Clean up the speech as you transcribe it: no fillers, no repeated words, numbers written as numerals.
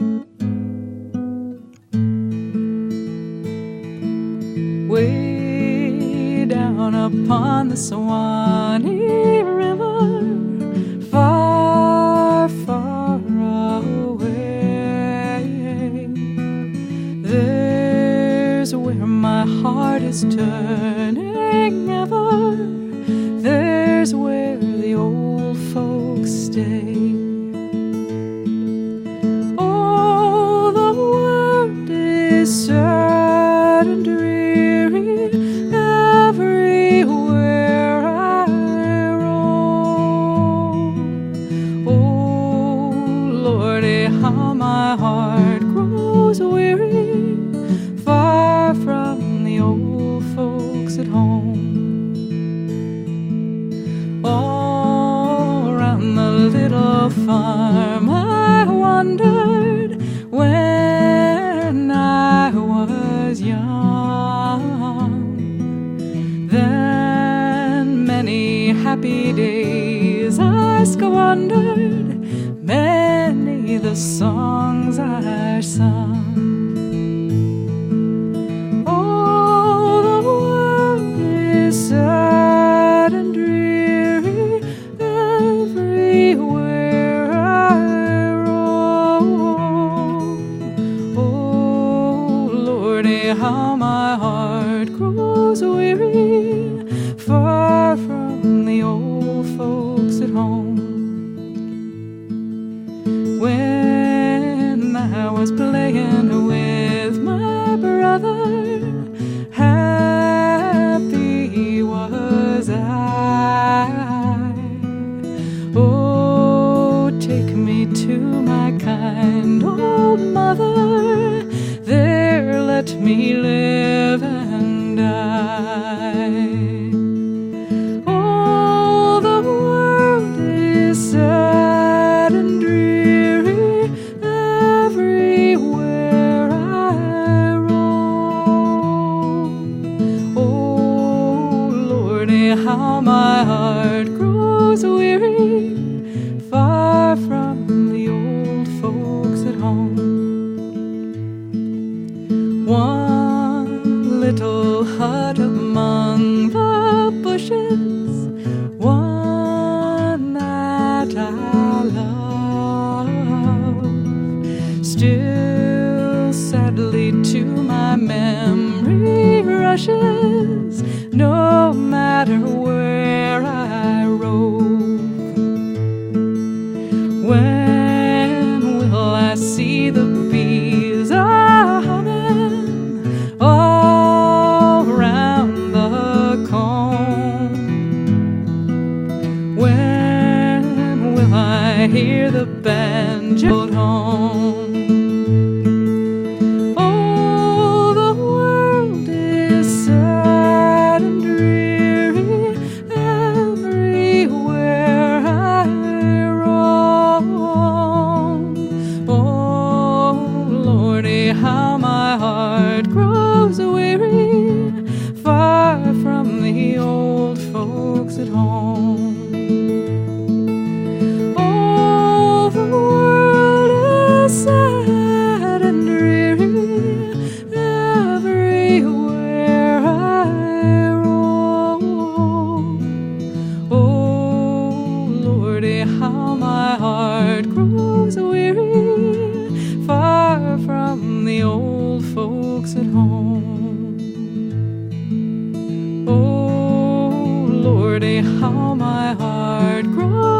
Way down upon the Suwannee River, far, far away, there's where my heart is turning ever. There's where the old folks stay. Oh, the world is sad and dreary everywhere I roam. Oh, Lordy, how my heart grows weary, far from the old folks at home. All around the little farm I wandered when I was young. Then many happy days I squandered, many the songs I sung. Oh, the world is sad and dreary everywhere I roam. Oh, Lordy, how my heart grows weary, far from the old folks at home. When I was playing with my brother, happy was I. Oh, take me to my kind old mother, there let me live and die. Oh, the world is sad and dreary everywhere I roam. Oh, Lordy, how my heart grows weary, far from the old folks at home. One little hut among the bushes, one that I love, still sadly to my memory rushes, no matter where I rove. When will I see the bees a-humming all round the comb? When will I hear the banjo home? Oh, the world is sad and dreary everywhere I roam. Oh, Lordy, how my heart grows weary, far from the old folks at home. Oh, the world is sad and dreary everywhere I roam. Oh, Lordy, how my heart grows weary, far from the old folks at home. Oh, Lordy, how my heart grows